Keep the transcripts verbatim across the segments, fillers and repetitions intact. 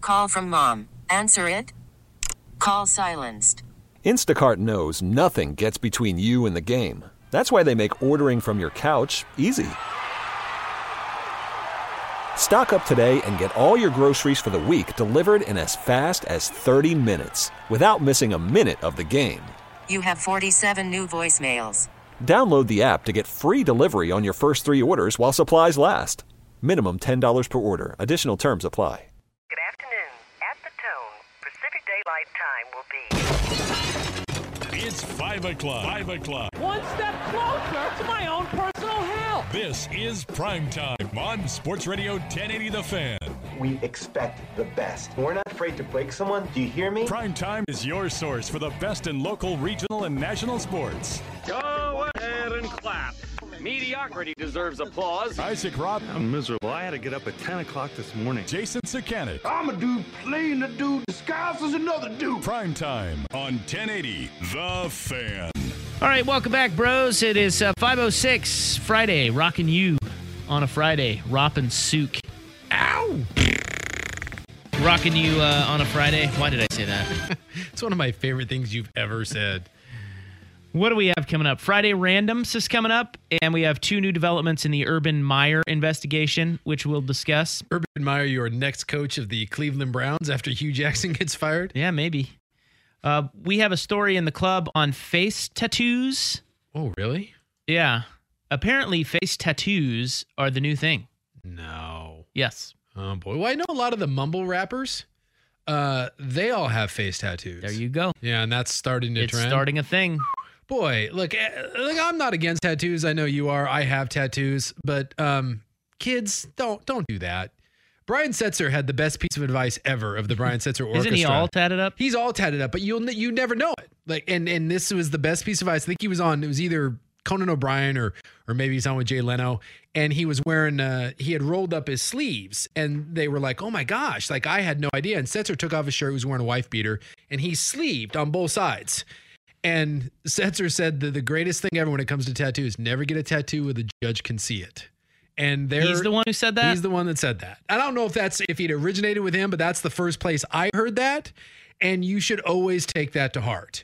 call from mom. Answer it. Call silenced. Instacart knows nothing gets between you and the game. That's why they make ordering from your couch easy. Stock up today and get all your groceries for the week delivered in as fast as thirty minutes without missing a minute of the game. You have forty-seven new voicemails. Download the app to get free delivery on your first three orders while supplies last. Minimum ten dollars per order. Additional terms apply. Good afternoon. At the tone, Pacific Daylight Time will be... It's five o'clock. five o'clock. One step closer to my own personal hell. This is Prime Time on Sports Radio ten eighty The Fan. We expect the best. We're not afraid to break someone. Do you hear me? Prime Time is your source for the best in local, regional, and national sports. Go ahead and clap. Mediocrity deserves applause. Isaac Robb. I'm miserable. I had to get up at ten o'clock this morning. Jason Sakanik. I'm a dude playing a dude disguised as another dude. Prime Time on ten eighty The Fan. All right, welcome back, bros. It is uh, five oh six Friday, rocking you on a Friday. Roppin' Sook. Ow! Rocking you uh, on a Friday. Why did I say that? It's one of my favorite things you've ever said. What do we have coming up? Friday Randoms is coming up, and we have two new developments in the Urban Meyer investigation, which we'll discuss. Urban Meyer, your next coach of the Cleveland Browns after Hugh Jackson gets fired? Yeah, maybe. Uh, we have a story in the club on face tattoos. Oh, really? Yeah. Apparently, face tattoos are the new thing. No. Yes. Oh, boy. Well, I know a lot of the mumble rappers. Uh, they all have face tattoos. There you go. Yeah, and that's starting to it's trend. It's starting a thing. Boy, look, look, I'm not against tattoos. I know you are. I have tattoos, but um, kids, don't don't do that. Brian Setzer had the best piece of advice ever of the Brian Setzer Orchestra. Isn't he all tatted up? He's all tatted up, but you'll you never know it. Like, and and this was the best piece of advice. I think he was on. It was either Conan O'Brien or or maybe he's on with Jay Leno, and he was wearing. Uh, he had rolled up his sleeves, and they were like, "Oh my gosh!" Like I had no idea. And Setzer took off his shirt. He was wearing a wife beater, and he sleeved on both sides. And Setzer said that the greatest thing ever when it comes to tattoos, never get a tattoo where the judge can see it. And he's the one who said that? He's the one that said that. I don't know if that's if he'd originated with him, but that's the first place I heard that. And you should always take that to heart.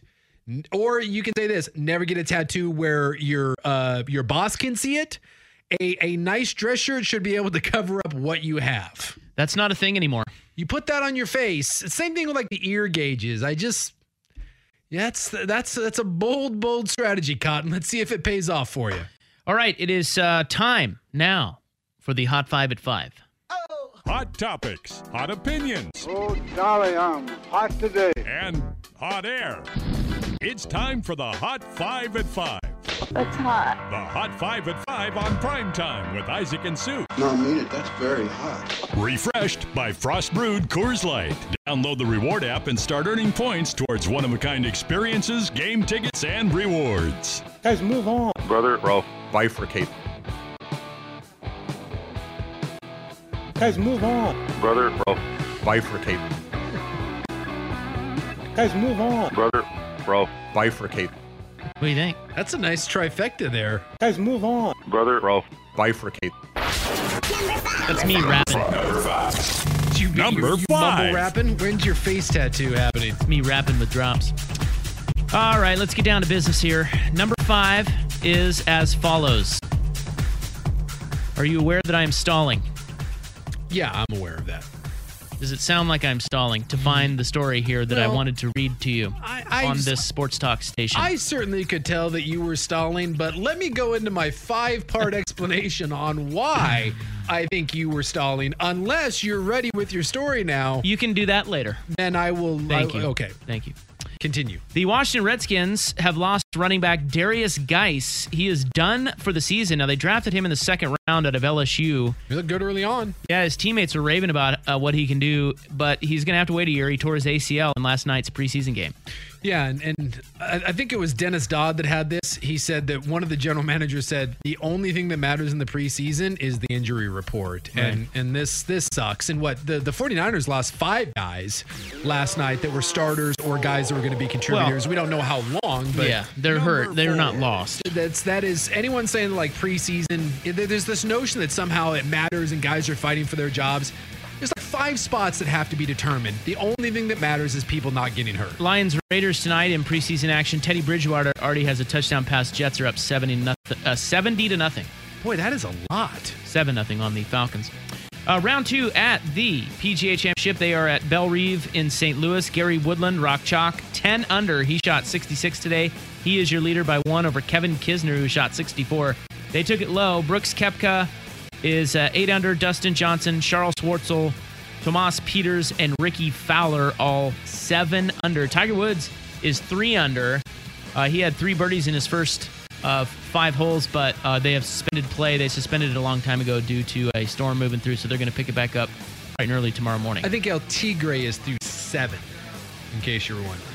Or you can say this, never get a tattoo where your uh, your boss can see it. A, a nice dress shirt should be able to cover up what you have. That's not a thing anymore. You put that on your face. Same thing with like the ear gauges. I just... Yeah, that's that's that's a bold, bold strategy, Cotton. Let's see if it pays off for you. All right, it is uh, time now for the Hot Five at Five. Oh. Hot topics, hot opinions. Oh, golly, I'm hot today. And hot air. It's time for the Hot Five at Five. That's hot. The Hot Five at Five on Prime Time with Isaac and Sue. No, I mean it. That's very hot. Refreshed by Frost Brewed Coors Light. Download the Reward app and start earning points towards one-of-a-kind experiences, game tickets, and rewards. Guys, move on. Brother, bro, bifurcate. Guys, move on. Brother, bro, bifurcate. Guys, move on. Brother, bro, bifurcate. What do you think? That's a nice trifecta there. Guys, move on. Brother, bro, bifurcate. That's me rapping. Number five. You, Number you, you five. Mumble rapping? When's your face tattoo happening? It's me rapping with drops. All right, let's get down to business here. Number five is as follows. Are you aware that I am stalling? Yeah, I'm aware of that. Does it sound like I'm stalling to find the story here that well, I wanted to read to you I, on this sports talk station? I certainly could tell that you were stalling, but let me go into my five-part explanation on why I think you were stalling. Unless you're ready with your story now. You can do that later. Then I will. Thank I, you. Okay. Thank you. Continue. The Washington Redskins have lost running back Darius Geis. He is done for the season. Now, they drafted him in the second round out of L S U. He looked good early on. Yeah, his teammates are raving about uh, what he can do, but he's going to have to wait a year. He tore his A C L in last night's preseason game. Yeah, and, and I think it was Dennis Dodd that had this. He said that one of the general managers said the only thing that matters in the preseason is the injury report. Right. And and this this sucks. And what the, the 49ers lost five guys last night that were starters or guys that were going to be contributors. Well, we don't know how long, but yeah, they're hurt. They're not lost. That's that is anyone saying like preseason, there's this notion that somehow it matters and guys are fighting for their jobs. There's like five spots that have to be determined. The only thing that matters is people not getting hurt. Lions Raiders tonight in preseason action. Teddy Bridgewater already has a touchdown pass. Jets are up seventy, nothing, uh, seventy to nothing. Boy, that is a lot. seven nothing on the Falcons. Uh, round two at the P G A Championship. They are at Belle Reve in Saint Louis. Gary Woodland, Rock Chalk, ten under. He shot sixty-six today. He is your leader by one over Kevin Kisner, who shot sixty-four. They took it low. Brooks Koepka is uh, eight under. Dustin Johnson, Charles Schwartzel, Tomas Peters, and Ricky Fowler all seven under. Tiger Woods is three under. Uh, he had three birdies in his first uh, five holes, but uh, they have suspended play. They suspended it a long time ago due to a storm moving through, so they're going to pick it back up bright and early tomorrow morning. I think El Tigre is through seven, in case you were wondering.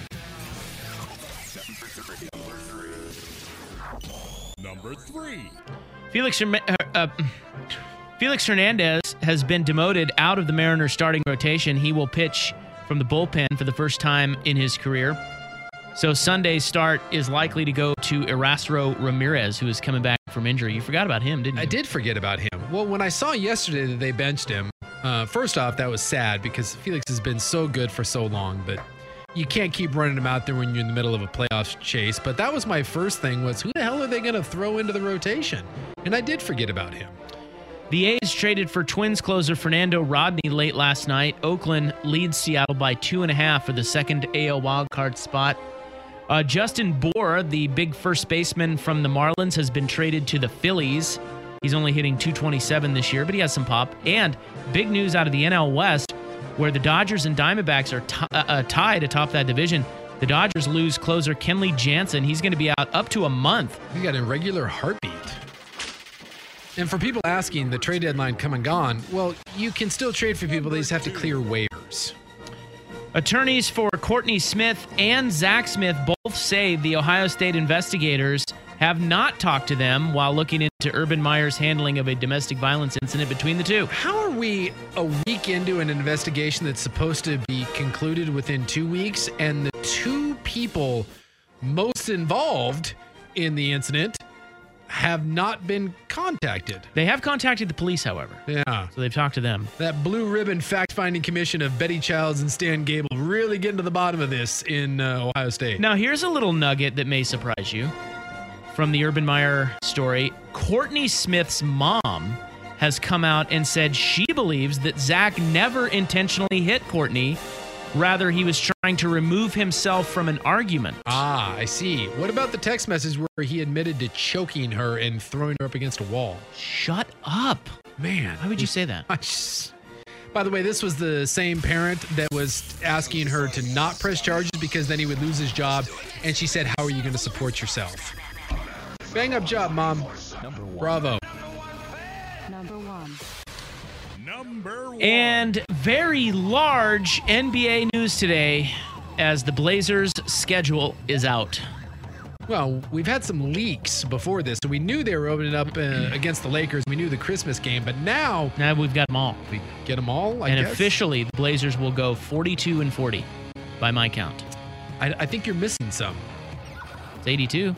Number three. Felix, uh, Felix Hernandez has been demoted out of the Mariners starting rotation. He will pitch from the bullpen for the first time in his career. So Sunday's start is likely to go to Erasro Ramirez, who is coming back from injury. You forgot about him, didn't you? I did forget about him. Well, when I saw yesterday that they benched him, uh, first off, that was sad because Felix has been so good for so long, but you can't keep running him out there when you're in the middle of a playoff chase. But that was my first thing was, who the hell are they going to throw into the rotation? And I did forget about him. The A's traded for Twins closer Fernando Rodney late last night. Oakland leads Seattle by two and a half for the second A L wildcard spot. Uh, Justin Bour, the big first baseman from the Marlins, has been traded to the Phillies. He's only hitting two twenty-seven this year, but he has some pop. And big news out of the N L West, where the Dodgers and Diamondbacks are t- uh, uh, tied atop that division. The Dodgers lose closer Kenley Jansen. He's going to be out up to a month. He got a regular heartbeat. And for people asking, the trade deadline come and gone, well, you can still trade for people. They just have to clear waivers. Attorneys for Courtney Smith and Zach Smith both say the Ohio State investigators have not talked to them while looking into Urban Meyer's handling of a domestic violence incident between the two. How are we a week into an investigation that's supposed to be concluded within two weeks, and the two people most involved in the incident have not been contacted? They have contacted the police, however. Yeah. So they've talked to them. That blue ribbon fact-finding commission of Betty Childs and Stan Gable really getting to the bottom of this in uh, Ohio State. Now, here's a little nugget that may surprise you from the Urban Meyer story. Courtney Smith's mom has come out and said she believes that Zach never intentionally hit Courtney. Rather, he was trying to remove himself from an argument. Ah, I see. What about the text message where he admitted to choking her and throwing her up against a wall? Shut up. Man. Why would you say that? I just, by the way, this was the same parent that was asking her to not press charges because then he would lose his job. And she said, how are you going to support yourself? Bang up job, Mom. Number one. Bravo. Number one. Number one. And very large N B A news today as the Blazers' schedule is out. Well, we've had some leaks before this, so we knew they were opening up uh, against the Lakers. We knew the Christmas game, but now Now we've got them all. we get them all, I and guess. officially, the Blazers will go forty-two and forty by my count. I, I think you're missing some. It's eighty-two.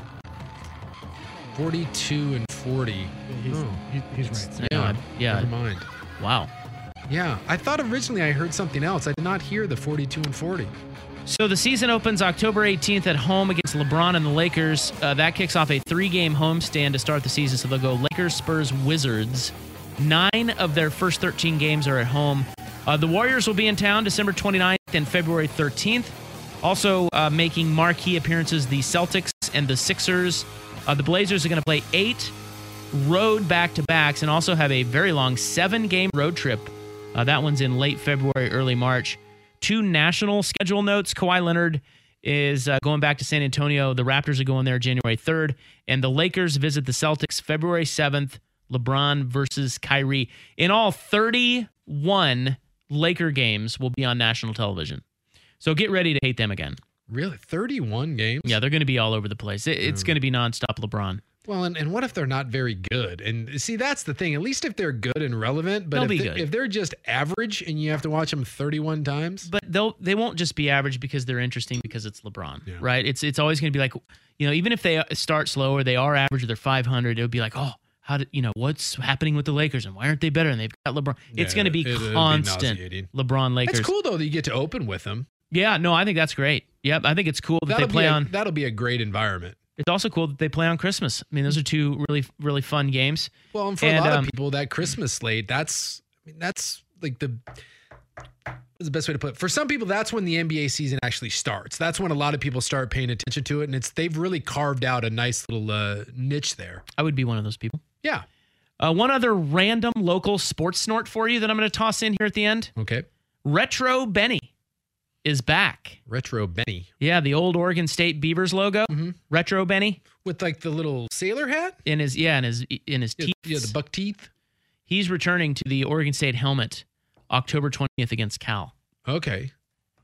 forty-two and forty. He's, Oh. he, he's right. I know, Yeah, I- yeah. never mind. Wow. Yeah, I thought originally I heard something else. I did not hear the forty-two and forty. So the season opens October eighteenth at home against LeBron and the Lakers. Uh, that kicks off a three-game homestand to start the season. So they'll go Lakers, Spurs, Wizards. Nine of their first thirteen games are at home. Uh, the Warriors will be in town December twenty-ninth and February thirteenth. Also uh, making marquee appearances, the Celtics and the Sixers. Uh, the Blazers are going to play eight road back-to-backs and also have a very long seven-game road trip. Uh, that one's in late February, early March. Two national schedule notes. Kawhi Leonard is uh, going back to San Antonio. The Raptors are going there January third. And the Lakers visit the Celtics February seventh. LeBron versus Kyrie. In all, thirty-one Laker games will be on national television. So get ready to hate them again. Really? thirty-one games? Yeah, they're going to be all over the place. It, it's Mm. going to be nonstop LeBron. Well, and, and what if they're not very good? And see, that's the thing. At least if they're good and relevant, but They'll if, be they, good. if they're just average and you have to watch them thirty-one times, But they'll they won't just be average because they're interesting because it's LeBron, Yeah. right? It's it's always going to be like, you know, even if they start slow or they are average or they're five hundred, it would be like, oh, how did you know what's happening with the Lakers and why aren't they better? And they've got LeBron. It's Yeah, going to be it- it'd be constant nauseating. LeBron Lakers. It's cool though that you get to open with them. Yeah, no, I think that's great. Yep, I think it's cool that That'll they play be a, on. That'll be a great environment. It's also cool that they play on Christmas. I mean, those are two really, really fun games. Well, and for And, a lot um, of people, that Christmas slate, that's, I mean, that's like the, what's the best way to put it? For some people, that's when the N B A season actually starts. That's when a lot of people start paying attention to it. And it's, they've really carved out a nice little uh, niche there. I would be one of those people. Yeah. Uh, one other random local sports snort for you that I'm going to toss in here at the end. Okay. Retro Benny is back. Retro Benny. Yeah, the old Oregon State Beavers logo. Mhm. Retro Benny With like the little sailor hat? in his yeah in his in his Yeah, teeth. yeah, the buck teeth. He's returning to the Oregon State helmet October twentieth against Cal. Okay.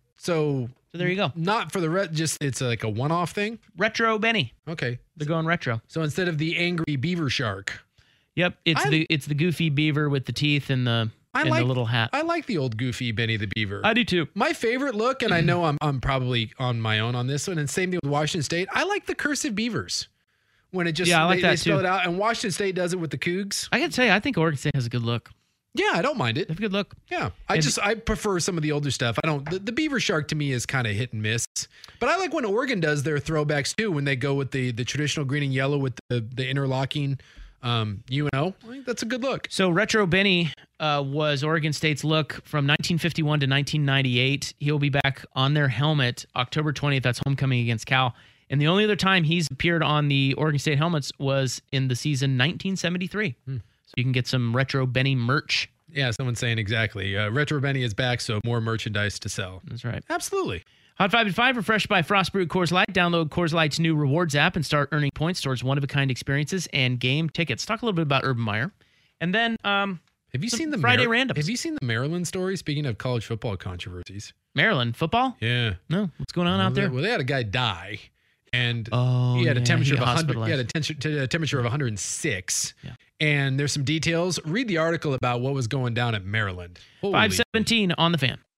So, So there you go. not for the ret, just it's like a one off thing. Retro Benny. Okay. They're going retro. So instead of the angry beaver shark, Yep, it's I- the it's the goofy beaver with the teeth and the I and like the little hat. I like the old goofy Benny the Beaver. I do too. My favorite look, and I know I'm I'm probably on my own on this one, and same thing with Washington State. I like the cursive beavers when it just Yeah, I like they, that they spell too. it out, and Washington State does it with the Cougs. I gotta tell you, I think Oregon State has a good look. Yeah, I don't mind it. They have a good look. Yeah, I And- just I prefer some of the older stuff. I don't. The, the Beaver Shark to me is kind of hit and miss, but I like when Oregon does their throwbacks too. When they go with the the traditional green and yellow with the the interlocking um, U N O. I think that's a good look. So Retro Benny uh, was Oregon State's look from nineteen fifty-one to nineteen ninety-eight. He'll be back on their helmet October twentieth. That's homecoming against Cal. And the only other time he's appeared on the Oregon State helmets was in the season nineteen seventy-three. Hmm. So you can get some Retro Benny merch. Yeah, someone's saying exactly. Uh, Retro Benny is back, so more merchandise to sell. That's right. Absolutely. Hot Five at Five, refreshed by Frost Brewed Coors Light. Download Coors Light's new rewards app and start earning points towards one-of-a-kind experiences and game tickets. Talk a little bit about Urban Meyer. And then um, Have you some seen the Friday Mar- randoms. Have you seen the Maryland story? Speaking of college football controversies. Maryland football? Yeah. No, what's going on well, out there? They, well, they had a guy die, and Oh, he had a yeah, temperature he of got one hundred. He had a, hospitalized. temperature, a temperature of one hundred six. Yeah. And there's some details. Read the article about what was going down at Maryland. Holy- five seventeen on the Fan.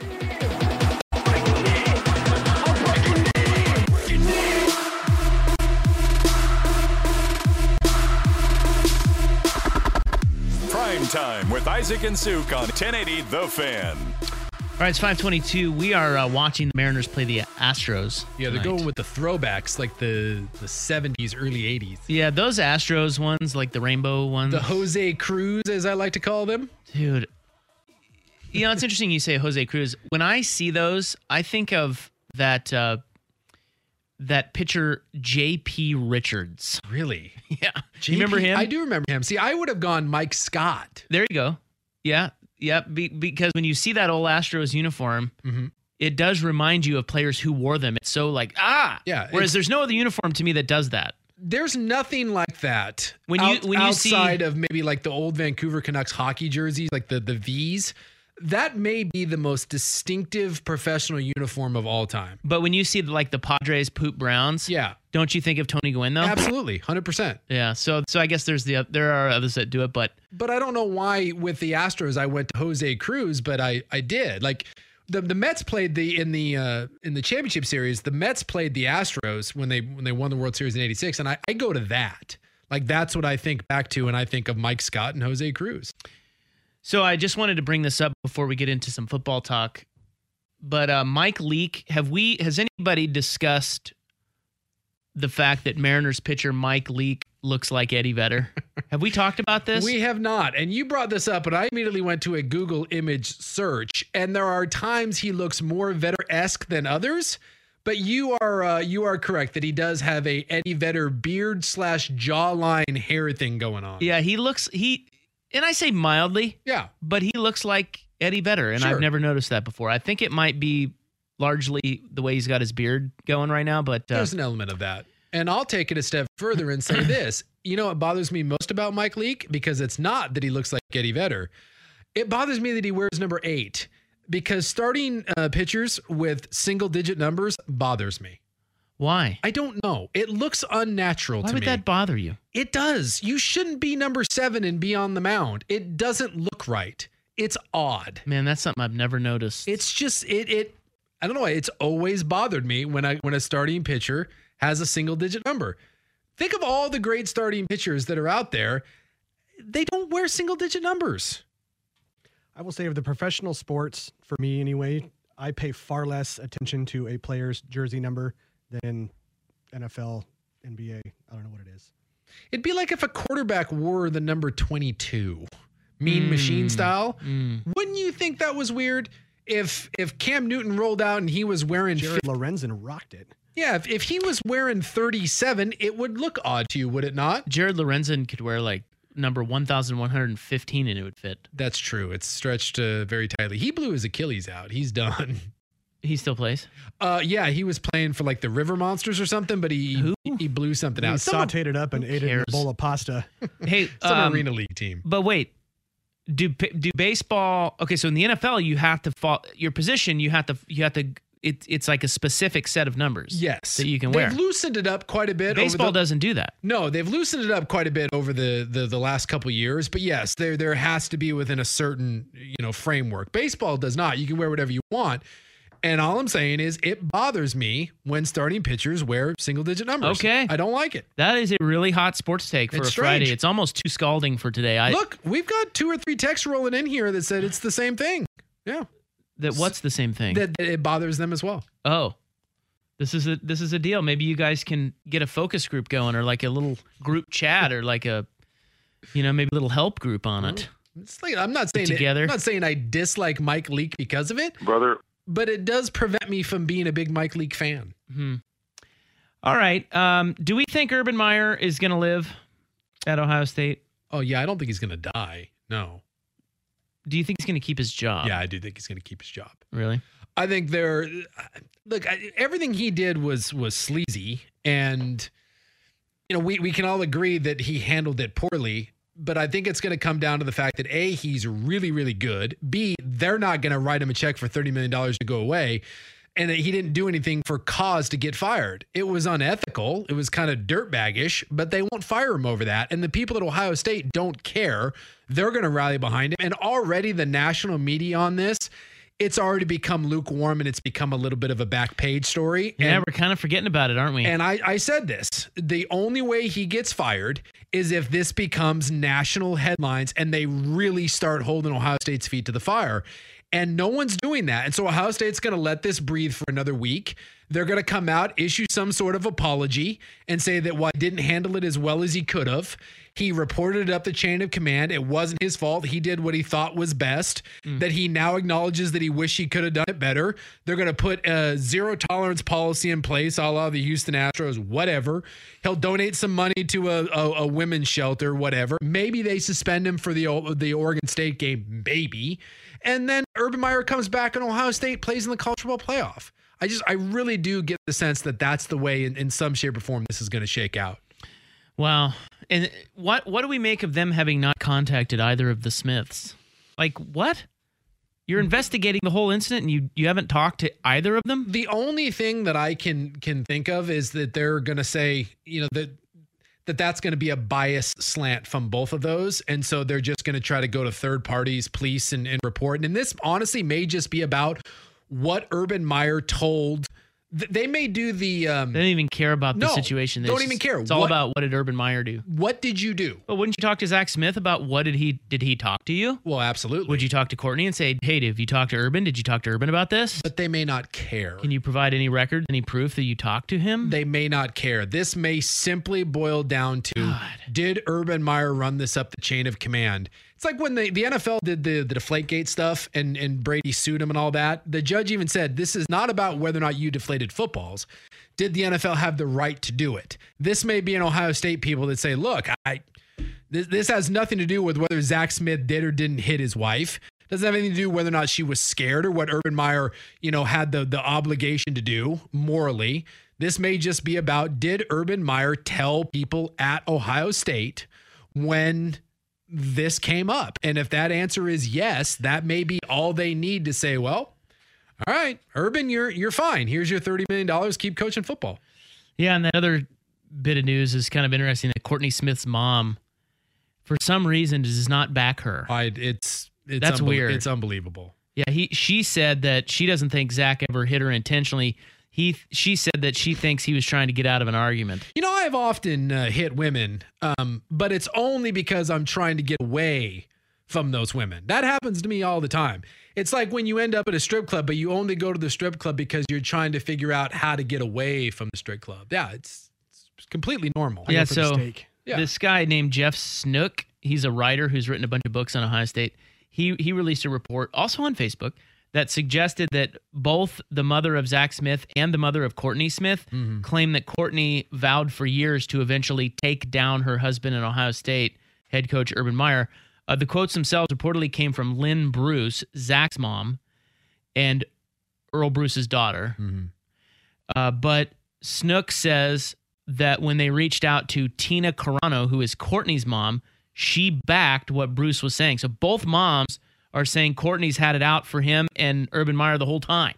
Prime Time with Isaac and Suk on ten eighty The Fan. All right, it's five twenty-two. We are uh, watching the Mariners play the Astros. Yeah, they're tonight. going with the throwbacks, like the the seventies, early eighties. Yeah, those Astros ones, like the rainbow ones. The Jose Cruz, as I like to call them. Dude. You know, it's interesting you say Jose Cruz. When I see those, I think of that uh, that pitcher J P Richards. Really? Yeah. J P, You remember him? I do remember him. See, I would have gone Mike Scott. There you go. Yeah. Yeah. Be, because when you see that old Astros uniform, Mm-hmm. it does remind you of players who wore them. It's so like, ah. Yeah, Whereas it's- there's no other uniform to me that does that. There's nothing like that When you- out- when you see- outside of maybe like the old Vancouver Canucks hockey jerseys, like the the V's. That may be the most distinctive professional uniform of all time. But when you see like the Padres poop Browns, Yeah, don't you think of Tony Gwynn though? absolutely, one hundred percent. Yeah. So so I guess there's the there are others that do it, but But I don't know why with the Astros I went to Jose Cruz, but I I did. Like the the Mets played the in the uh, in the championship series. The Mets played the Astros when they when they won the World Series in eighty-six, and I, I go to that. Like that's what I think back to when I think of Mike Scott and Jose Cruz. So I just wanted to bring this up before we get into some football talk. But uh, Mike Leake, have we? Has anybody discussed the fact that Mariners pitcher Mike Leake looks like Eddie Vedder? Have we talked about this? We have not. And you brought this up, and I immediately went to a Google image search, and there are times he looks more Vedder-esque than others. But you are uh, you are correct that he does have a Eddie Vedder beard slash jawline hair thing going on. Yeah, he looks he, and I say mildly. Yeah, but he looks like Eddie Vedder, and Sure. I've never noticed that before. I think it might be largely the way he's got his beard going right now, but uh, there's an element of that. And I'll take it a step further and say this. You know what bothers me most about Mike Leake? Because it's not that he looks like Eddie Vedder. It bothers me that he wears number eight. Because starting uh, pitchers with single-digit numbers bothers me. Why? I don't know. It looks unnatural Why to would me. that bother you? It does. You shouldn't be number seven and be on the mound. It doesn't look right. It's odd. Man, that's something I've never noticed. It's just it. It. I don't know why. It's always bothered me when I when a starting pitcher has a single digit number. Think of all the great starting pitchers that are out there. They don't wear single-digit numbers. I will say of the professional sports, for me anyway, I pay far less attention to a player's jersey number than N F L, N B A. I don't know what it is. It'd be like if a quarterback wore the number twenty-two, mean Mm. machine style. Mm. Wouldn't you think that was weird? If if Cam Newton rolled out and he was wearing... Jared Lorenzen rocked it. Yeah, if, if he was wearing thirty-seven, it would look odd to you, would it not? Jared Lorenzen could wear like number one thousand one hundred fifteen and it would fit. That's true. It's stretched uh, very tightly. He blew his Achilles out. He's done. He still plays? Uh, yeah, he was playing for like the River Monsters or something, but he Who? he blew something He out. Some, sauteed it up and ate it in a bowl of pasta. Hey, some um, arena league team. But wait, do do baseball? Okay, so in the N F L, you have to fall your position. You have to you have to. It, it's like a specific set of numbers. Yes, that you can they've wear. loosened it up quite a bit. Baseball over the, doesn't do that. No, they've loosened it up quite a bit over the, the the last couple of years. But yes, there there has to be within a certain you know framework. Baseball does not. You can wear whatever you want. And all I'm saying is it bothers me when starting pitchers wear single digit numbers. Okay. I don't like it. That is a really hot sports take for It's a Friday. strange. It's almost too scalding for today. I, Look, we've got two or three texts rolling in here that said it's the same thing. Yeah. that what's the same thing? That, that it bothers them as well. Oh, this is a this is a deal. Maybe you guys can get a focus group going, or like a little group chat, or like a, you know, maybe a little help group on it. It's like, I'm not saying together. It, I'm not saying I dislike Mike Leake because of it, Brother. but it does prevent me from being a big Mike Leake fan. Hmm. All right. Um, do we think Urban Meyer is going to live at Ohio State? Oh yeah, I don't think he's going to die. No. Do you think he's going to keep his job? Yeah, I do think he's going to keep his job. Really? I think there. Look, I, everything he did was was sleazy, and you know we we can all agree that he handled it poorly. But I think it's going to come down to the fact that A, he's really really good. B, they're not going to write him a check for thirty million dollars to go away, and that he didn't do anything for cause to get fired. It was unethical. It was kind of dirtbaggish, but they won't fire him over that. And the people at Ohio State don't care. They're going to rally behind him. And already the national media on this, it's already become lukewarm and it's become a little bit of a back page story. Yeah, and, we're kind of forgetting about it, aren't we? And I, I said this, the only way he gets fired is if this becomes national headlines and they really start holding Ohio State's feet to the fire. And no one's doing that. And so Ohio State's going to let this breathe for another week. They're going to come out, issue some sort of apology, and say that while he didn't handle it as well as he could have, he reported it up the chain of command. It wasn't his fault. He did what he thought was best, mm. that he now acknowledges that he wished he could have done it better. They're going to put a zero tolerance policy in place, a la the Houston Astros, whatever. He'll donate some money to a, a, a women's shelter, whatever. Maybe they suspend him for the, the Oregon State game, maybe. And then Urban Meyer comes back and Ohio State plays in the college football playoff. I just, I really do get the sense that that's the way in, in some shape or form this is going to shake out. Wow. And what what do we make of them having not contacted either of the Smiths? Like, what? You're investigating the whole incident and you, you haven't talked to either of them? The only thing that I can can think of is that they're going to say, you know, that that that's going to be a bias slant from both of those. And so they're just going to try to go to third parties, police, and, and report. And this honestly may just be about what Urban Meyer told. They may do the... Um, they don't even care about the no, situation. They don't just, even care. It's all what, about what did Urban Meyer do. What did you do? Well, wouldn't you talk to Zach Smith about what did he... Did he talk to you? Well, absolutely. Would you talk to Courtney and say, hey, have you talked to Urban? Did you talk to Urban about this? But they may not care. Can you provide any record, any proof that you talked to him? They may not care. This may simply boil down to, God. Did Urban Meyer run this up the chain of command? It's like when the, the N F L did the, the Deflategate stuff and, and Brady sued him and all that. The judge even said, this is not about whether or not you deflated footballs. Did the N F L have the right to do it? This may be an Ohio State people that say, look, I this, this has nothing to do with whether Zach Smith did or didn't hit his wife. Doesn't have anything to do with whether or not she was scared or what Urban Meyer, you know, had the, the obligation to do morally. This may just be about, did Urban Meyer tell people at Ohio State when this came up? And if that answer is yes, that may be all they need to say, well, all right, Urban, you're you're fine. Here's your thirty million dollars. Keep coaching football. Yeah, and that other bit of news is kind of interesting that Courtney Smith's mom, for some reason, does not back her. I, it's it's That's unbe- weird. It's unbelievable. Yeah, he she said that she doesn't think Zach ever hit her intentionally. He she said that she thinks he was trying to get out of an argument. You know, I've often uh, hit women, um, but it's only because I'm trying to get away from those women. That happens to me all the time. It's like when you end up at a strip club, but you only go to the strip club because you're trying to figure out how to get away from the strip club. Yeah, it's, it's completely normal. Yeah, so yeah. This guy named Jeff Snook, he's a writer who's written a bunch of books on Ohio State. He he released a report, also on Facebook, that suggested that both the mother of Zach Smith and the mother of Courtney Smith mm-hmm. claim that Courtney vowed for years to eventually take down her husband in Ohio State, head coach Urban Meyer. Uh, the quotes themselves reportedly came from Lynn Bruce, Zach's mom, and Earl Bruce's daughter. Mm-hmm. Uh, but Snook says that when they reached out to Tina Carano, who is Courtney's mom, she backed what Bruce was saying. So both moms are saying Courtney's had it out for him and Urban Meyer the whole time.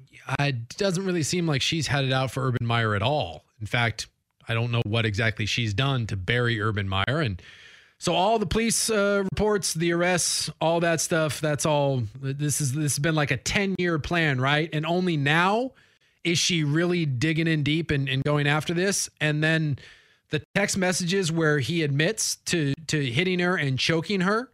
It doesn't really seem like she's had it out for Urban Meyer at all. In fact, I don't know what exactly she's done to bury Urban Meyer. And so all the police uh, reports, the arrests, all that stuff, that's all, this is this has been like a ten-year plan, right? And only now is she really digging in deep and, and going after this. And then the text messages where he admits to to hitting her and choking her,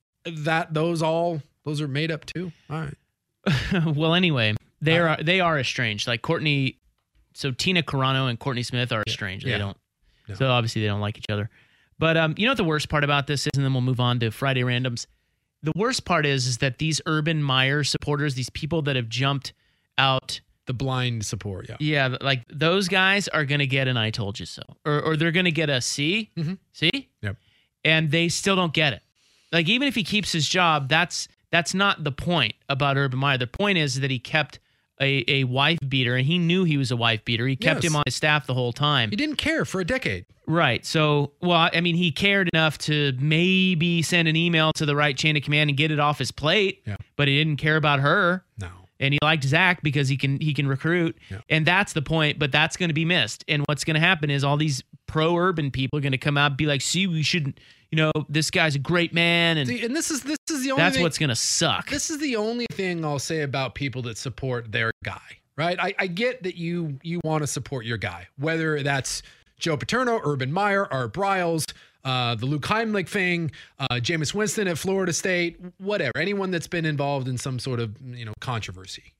that those all those are made up too. All right. Well, anyway, they are they are estranged. Like Courtney, so Tina Carano and Courtney Smith are estranged. Yeah. They don't. No. So obviously they don't like each other. But um, you know what the worst part about this is, and then we'll move on to Friday randoms. The worst part is is that these Urban Meyer supporters, these people that have jumped out, the blind support, yeah, yeah, like those guys are gonna get an "I told you so," or or they're gonna get a "See, mm-hmm. see," yep, and they still don't get it. Like, even if he keeps his job, that's that's not the point about Urban Meyer. The point is that he kept a, a wife beater, and he knew he was a wife beater. He kept Yes. him on his staff the whole time. He didn't care for a decade. Right. So, well, I mean, he cared enough to maybe send an email to the right chain of command and get it off his plate, Yeah. but he didn't care about her. No. And he liked Zach because he can he can recruit. Yeah. And that's the point, but that's going to be missed. And what's going to happen is all these pro-urban people are going to come out and be like, see, we shouldn't, you know, this guy's a great man. And, See, and this is this is the only that's thing, what's going to suck. This is the only thing I'll say about people that support their guy, right? I, I get that you you want to support your guy, whether that's Joe Paterno, Urban Meyer, Art Briles, uh, the Luke Heimlich thing, uh, Jameis Winston at Florida State, whatever. Anyone that's been involved in some sort of, you know, controversy.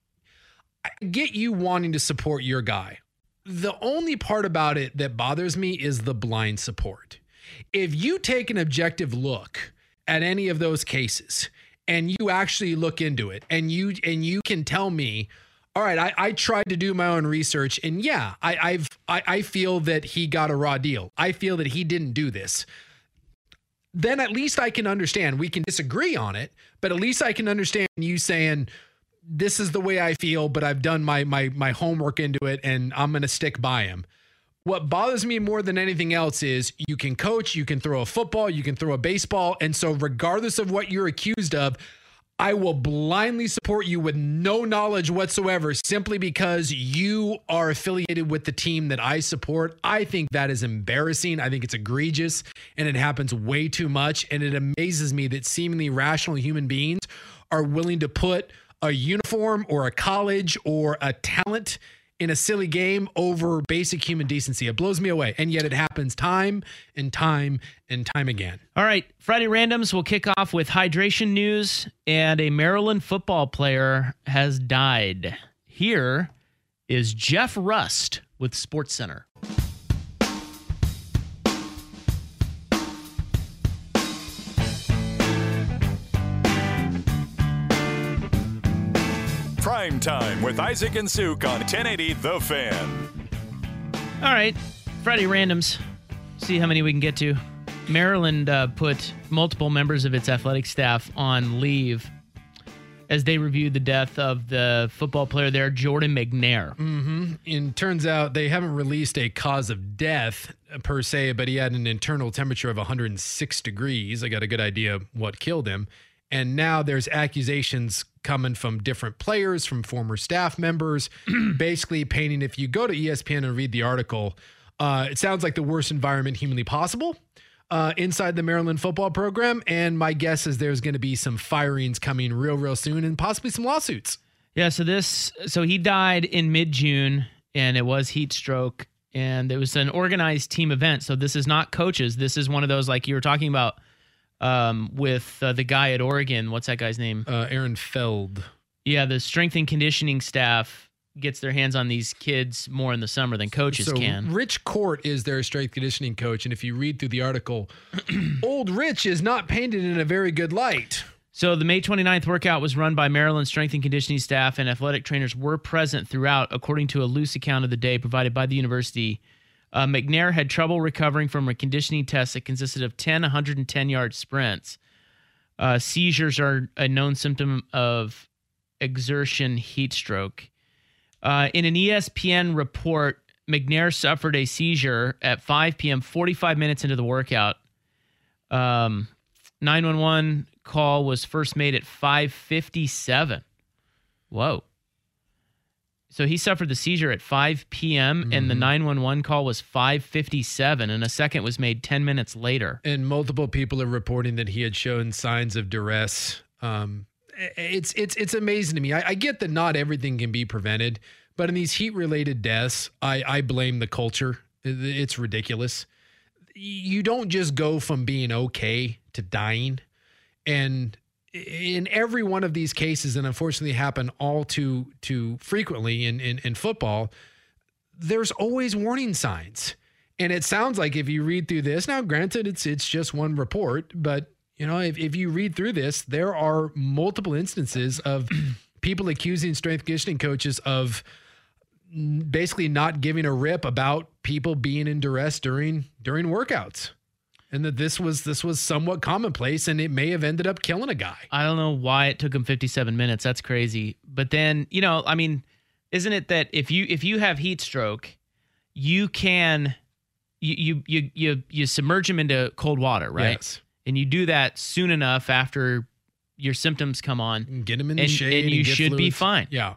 I get you wanting to support your guy. The only part about it that bothers me is the blind support. If you take an objective look at any of those cases and you actually look into it and you and you can tell me, all right, I, I tried to do my own research, and yeah, I, I've I, I feel that he got a raw deal. I feel that he didn't do this. Then at least I can understand. We can disagree on it, but at least I can understand you saying, this is the way I feel, but I've done my my my homework into it, and I'm going to stick by him. What bothers me more than anything else is you can coach, you can throw a football, you can throw a baseball, and so regardless of what you're accused of, I will blindly support you with no knowledge whatsoever simply because you are affiliated with the team that I support. I think that is embarrassing. I think it's egregious, and it happens way too much, and it amazes me that seemingly rational human beings are willing to put a uniform or a college or a talent in a silly game over basic human decency. It blows me away. And yet it happens time and time and time again. All right. Friday randoms will kick off with hydration news, and a Maryland football player has died. Here is Jeff Rust with SportsCenter. Prime Time with Isaac and Suk on ten eighty The Fan. All right, Friday randoms. See how many we can get to. Maryland uh, put multiple members of its athletic staff on leave as they reviewed the death of the football player there, Jordan McNair. Mm-hmm. And turns out they haven't released a cause of death per se, but he had an internal temperature of one hundred six degrees. I got a good idea what killed him. And now there's accusations coming from different players, from former staff members, basically painting, if you go to E S P N and read the article, uh, it sounds like the worst environment humanly possible uh, inside the Maryland football program. And my guess is there's going to be some firings coming real, real soon and possibly some lawsuits. Yeah, so this, so he died in mid-June, and it was heat stroke, and it was an organized team event. So this is not coaches. This is one of those, like you were talking about um, with uh, the guy at Oregon. What's that guy's name? Uh, Aaron Feld. Yeah, the strength and conditioning staff gets their hands on these kids more in the summer than coaches so can. Rich Court is their strength conditioning coach, and if you read through the article, old Rich is not painted in a very good light. So the May twenty-ninth workout was run by Maryland strength and conditioning staff, and athletic trainers were present throughout, according to a loose account of the day provided by the university. Uh, McNair had trouble recovering from a conditioning test that consisted of ten one hundred ten-yard sprints. Uh, seizures are a known symptom of exertion heat stroke. Uh, in an E S P N report, McNair suffered a seizure at five p.m., forty-five minutes into the workout. Um, nine one one call was first made at five fifty-seven. Whoa. So he suffered the seizure at five p.m., mm-hmm. and the nine one one call was five fifty-seven, and a second was made ten minutes later. And multiple people are reporting that he had shown signs of duress. Um It's it's it's amazing to me. I, I get that not everything can be prevented, but in these heat-related deaths, I, I blame the culture. It's ridiculous. You don't just go from being okay to dying. And in every one of these cases, and unfortunately happen all too too frequently in, in, in football, there's always warning signs. And it sounds like if you read through this, now granted, it's it's just one report, but you know, if, if you read through this, there are multiple instances of people accusing strength conditioning coaches of basically not giving a rip about people being in duress during during workouts, and that this was this was somewhat commonplace, and it may have ended up killing a guy. I don't know why it took him fifty-seven minutes. That's crazy. But then, you know, I mean, isn't it that if you if you have heat stroke, you can you you you you, you submerge him into cold water, right? Yes. And you do that soon enough after your symptoms come on. Get them in the and, shade. And you and get should fluids. be fine. Yeah.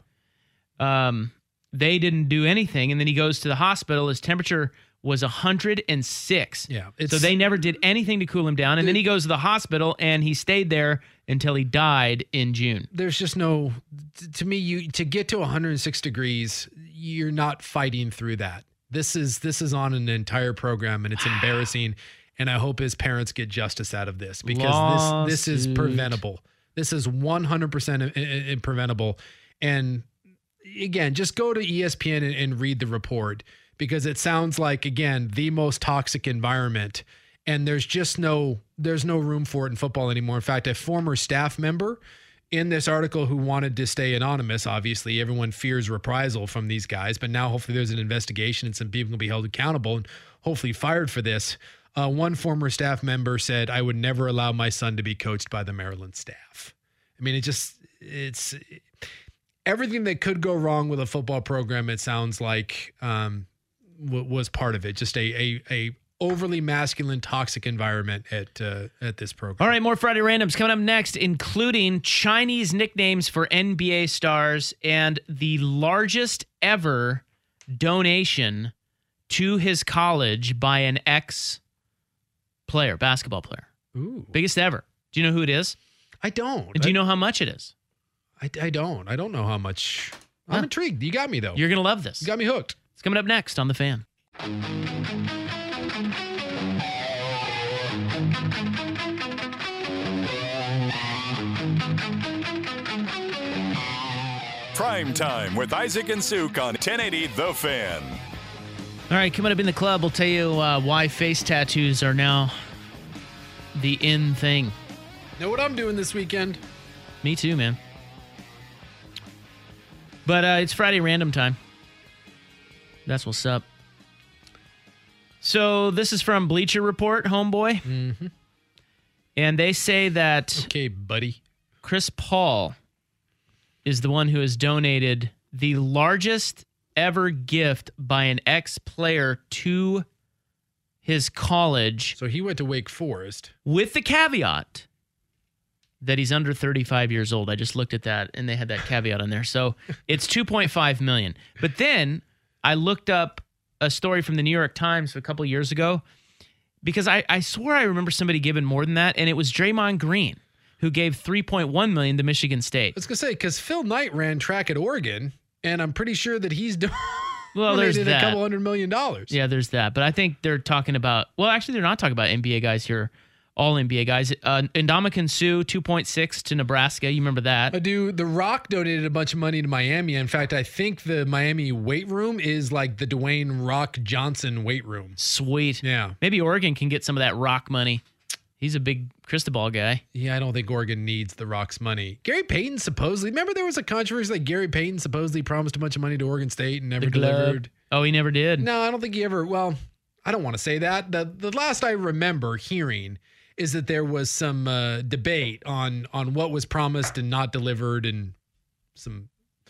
Um, they didn't do anything. And then he goes to the hospital. His temperature was one hundred six. Yeah. So they never did anything to cool him down. And then he goes to the hospital, and he stayed there until he died in June. There's just no, to me, you to get to one hundred six degrees, you're not fighting through that. This is this is on an entire program, and it's embarrassing. And I hope his parents get justice out of this, because Lawsuit. this this is preventable. This is one hundred percent preventable. And again, just go to E S P N and, and read the report, because it sounds like, again, the most toxic environment. And there's just no there's no room for it in football anymore. In fact, a former staff member in this article who wanted to stay anonymous, obviously everyone fears reprisal from these guys, but now hopefully there's an investigation and some people can be held accountable and hopefully fired for this. Uh, one former staff member said, "I would never allow my son to be coached by the Maryland staff." I mean, it just, it's everything that could go wrong with a football program. It sounds like um, w- was part of it. Just a, a, a overly masculine, toxic environment at, uh, at this program. All right. More Friday Randoms coming up next, including Chinese nicknames for N B A stars and the largest ever donation to his college by an ex player, basketball player. Ooh. Biggest ever. Do you know who it is? I don't. Do you I, know how much it is? I, I don't. I don't know how much. I'm huh. intrigued. You got me, though. You're going to love this. You got me hooked. It's coming up next on The Fan. Prime Time with Isaac and Suk on ten eighty The Fan. All right, coming up in the club, we'll tell you uh, why face tattoos are now the in thing. Know what I'm doing this weekend? Me too, man. But uh, it's Friday random time. That's what's up. So this is from Bleacher Report, homeboy. Mm-hmm. And they say that okay, buddy. Chris Paul is the one who has donated the largest ever gift by an ex-player to his college. So he went to Wake Forest. With the caveat that he's under thirty-five years old. I just looked at that, and they had that caveat on there. So it's two point five million dollars. But then I looked up a story from the New York Times a couple years ago, because I, I swore I remember somebody giving more than that, and it was Draymond Green. who gave three point one million dollars to Michigan State. I was gonna say because Phil Knight ran track at Oregon, and I'm pretty sure that he's doing. Well, there's a that. couple hundred million dollars. Yeah, there's that. But I think they're talking about. Well, actually, they're not talking about N B A guys here. All N B A guys. Uh, Ndamukong Suh, two point six to Nebraska. You remember that? I do. The Rock donated a bunch of money to Miami. In fact, I think the Miami weight room is like the Dwayne Rock Johnson weight room. Sweet. Yeah. Maybe Oregon can get some of that Rock money. He's a big Cristobal guy. Yeah, I don't think Oregon needs the Rock's money. Gary Payton supposedly. Remember there was a controversy that Gary Payton supposedly promised a bunch of money to Oregon State and never delivered. Oh, he never did? No, I don't think he ever. Well, I don't want to say that. The the last I remember hearing is that there was some uh, debate on on what was promised and not delivered, and some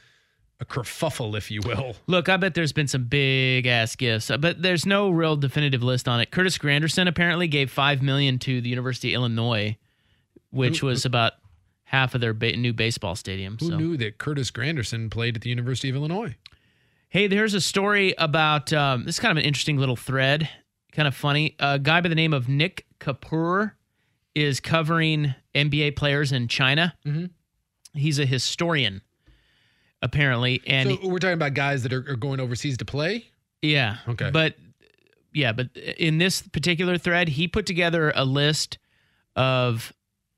a kerfuffle, if you will. Look, I bet there's been some big ass gifts, but there's no real definitive list on it. Curtis Granderson apparently gave five million dollars to the University of Illinois, which Who- was about half of their ba- new baseball stadium. Who so. knew that Curtis Granderson played at the University of Illinois? Hey, there's a story about um, this is kind of an interesting little thread, kind of funny. A guy by the name of Nick Kapoor is covering N B A players in China. Mm-hmm. He's a historian, apparently, and So we're talking about guys that are, are going overseas to play? yeah, Okay. but yeah, but in this particular thread, he put together a list of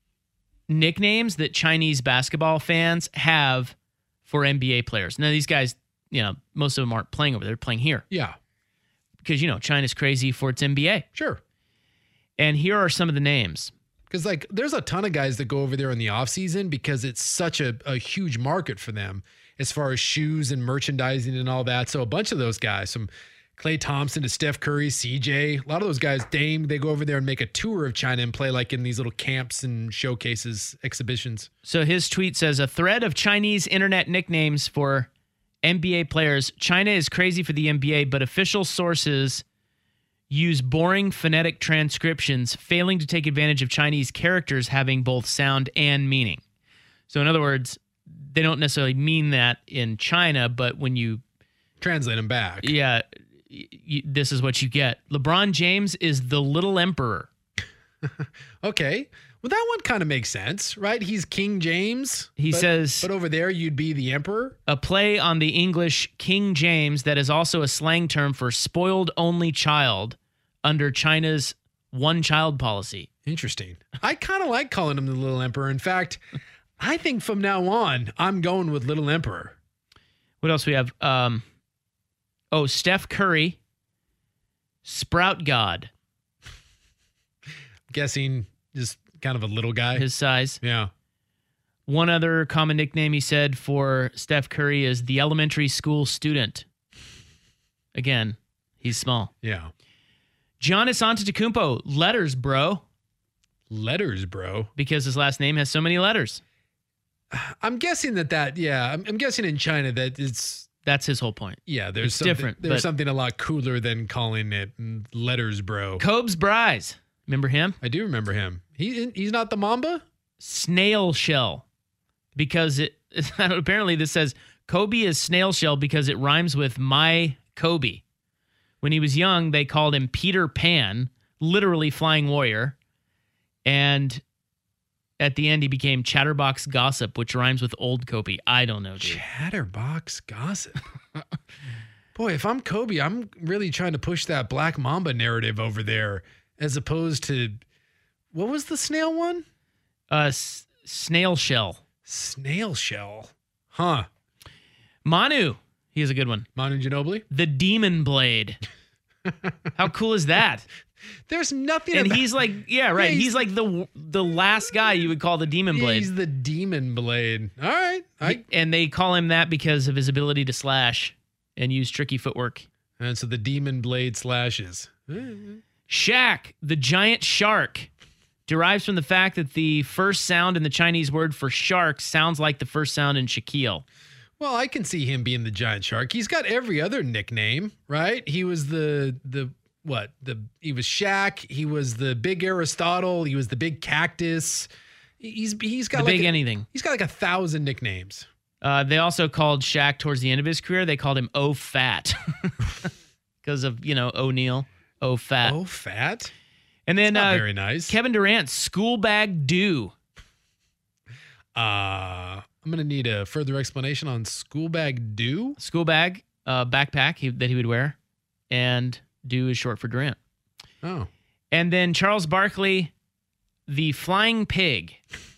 nicknames that Chinese basketball fans have for N B A players. Now, these guys, you know, most of them aren't playing over there; they're playing here. Yeah. Because, you know, China's crazy for its N B A. Sure. And here are some of the names. Because, like, there's a ton of guys that go over there in the offseason because it's such a, a huge market for them as far as shoes and merchandising and all that. So a bunch of those guys, from Klay Thompson to Steph Curry, C J, a lot of those guys, Dame, they go over there and make a tour of China and play like in these little camps and showcases, exhibitions. So his tweet says, a thread of Chinese internet nicknames for N B A players. China is crazy for the N B A, but official sources use boring phonetic transcriptions, failing to take advantage of Chinese characters having both sound and meaning. So in other words, they don't necessarily mean that in China, but when you translate them back, yeah, y- y- this is what you get. LeBron James is the little emperor. Okay. Well, that one kind of makes sense, right? He's King James. He but, says, but over there, you'd be the emperor. A play on the English King James that is also a slang term for spoiled only child under China's one-child policy. Interesting. I kind of like calling him the little emperor. In fact, I think from now on, I'm going with little emperor. What else we have? Um, oh, Steph Curry, Sprout God. Guessing just kind of a little guy. His size. Yeah. One other common nickname he said for Steph Curry is the elementary school student. Again, he's small. Yeah. Giannis Antetokounmpo, letters, bro. Letters, bro. Because his last name has so many letters. I'm guessing that that, yeah, I'm, I'm guessing in China that it's... That's his whole point. Yeah, there's it's something, different. There's something a lot cooler than calling it letters, bro. Cobes Bryce. Remember him? I do remember him. He He's not the Mamba? Snail shell. Because it apparently this says Kobe is snail shell because it rhymes with my Kobe. When he was young, they called him Peter Pan, literally flying warrior. And at the end, he became Chatterbox Gossip, which rhymes with old Kobe. I don't know, dude. Chatterbox Gossip. Boy, if I'm Kobe, I'm really trying to push that Black Mamba narrative over there as opposed to, what was the snail one? Uh, s- snail shell. Snail shell. Huh. Manu. He is a good one. Manu Ginobili? The Demon Blade. How cool is that? There's nothing And about- he's like, yeah, right. Yeah, he's, he's- like the the last guy you would call the Demon Blade. He's the Demon Blade. All right. I, He- and they call him that because of his ability to slash and use tricky footwork. and so the Demon Blade slashes. Shaq, the giant shark, derives from the fact that the first sound in the Chinese word for shark sounds like the first sound in Shaquille. Well, I can see him being the giant shark. He's got every other nickname, right? He was the the what? The he was Shaq. He was the big Aristotle. He was the big cactus. He's he's got The like big a, anything. He's got like a thousand nicknames. Uh, they also called Shaq towards the end of his career, they called him O Fat because of, you know, O'Neal, O Fat. Oh, fat. And then Not uh, very nice. Kevin Durant, School Bag Dew. Uh, I'm going to need a further explanation on school bag do. School bag, uh, backpack he, that he would wear, and do is short for Durant. Oh. And then Charles Barkley, the flying pig.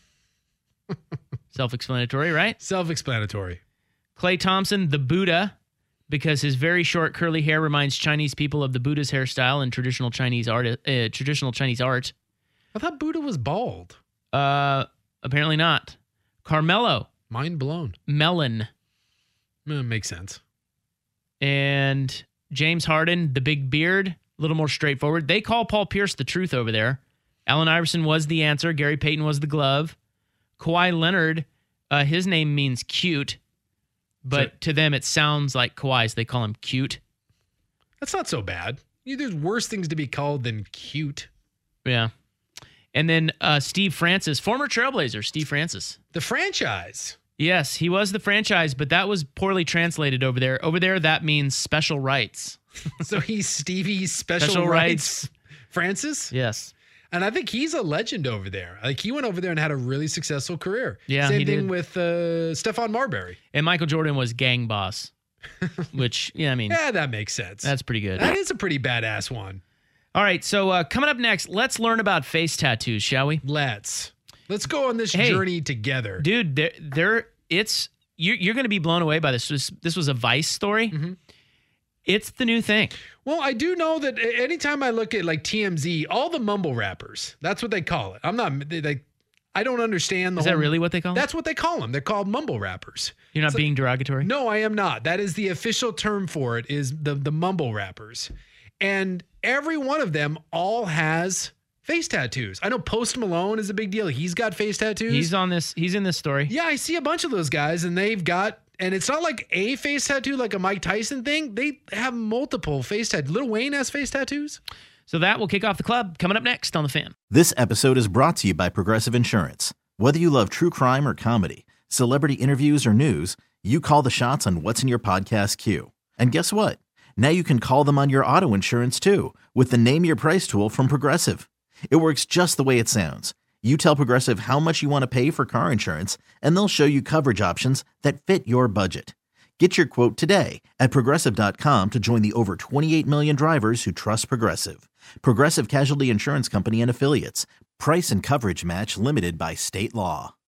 Self-explanatory, right? Self-explanatory. Klay Thompson, the Buddha, because his very short curly hair reminds Chinese people of the Buddha's hairstyle in traditional Chinese art. Uh, traditional Chinese art. I thought Buddha was bald. Uh, apparently not. Carmelo. Mind blown. Melon. Eh, makes sense. And James Harden, the big beard, a little more straightforward. They call Paul Pierce the truth over there. Allen Iverson was the answer. Gary Payton was the glove. Kawhi Leonard, uh, his name means cute, but so, to them it sounds like Kawhi's. They call him cute. That's not so bad. There's worse things to be called than cute. Yeah. And then uh, Steve Francis, former Trailblazer, Steve Francis. The franchise. Yes, he was the franchise, but that was poorly translated over there. Over there, that means special rights. So he's Stevie's special, special rights. rights Francis? Yes. And I think he's a legend over there. Like, he went over there and had a really successful career. Yeah, Same he thing did. with uh, Stephon Marbury. And Michael Jordan was gang boss, which, yeah, I mean. Yeah, that makes sense. That's pretty good. That is a pretty badass one. All right, so uh, coming up next, let's learn about face tattoos, shall we? Let's. Let's go on this hey, journey together. Dude, there, there it's, you're, you're going to be blown away by this. This, this was a Vice story. Mm-hmm. It's the new thing. Well, I do know that anytime I look at like T M Z, all the mumble rappers, that's what they call it. I'm not, they, they, I don't understand the Is whole, that really what they call them? That's what they call them. They're called mumble rappers. You're not so, being derogatory? No, I am not. That is the official term for it, is the, the mumble rappers. And every one of them all has face tattoos. I know Post Malone is a big deal. He's got face tattoos. He's on this. He's in this story. Yeah, I see a bunch of those guys, and they've got, and it's not like a face tattoo like a Mike Tyson thing. They have multiple face tattoos. Lil Wayne has face tattoos. So that will kick off the club. Coming up next on The Fan. This episode is brought to you by Progressive Insurance. Whether you love true crime or comedy, celebrity interviews or news, you call the shots on what's in your podcast queue. And guess what? Now you can call them on your auto insurance too with the Name Your Price tool from Progressive. It works just the way it sounds. You tell Progressive how much you want to pay for car insurance, and they'll show you coverage options that fit your budget. Get your quote today at Progressive dot com to join the over twenty-eight million drivers who trust Progressive. Progressive Casualty Insurance Company and Affiliates. Price and coverage match limited by state law.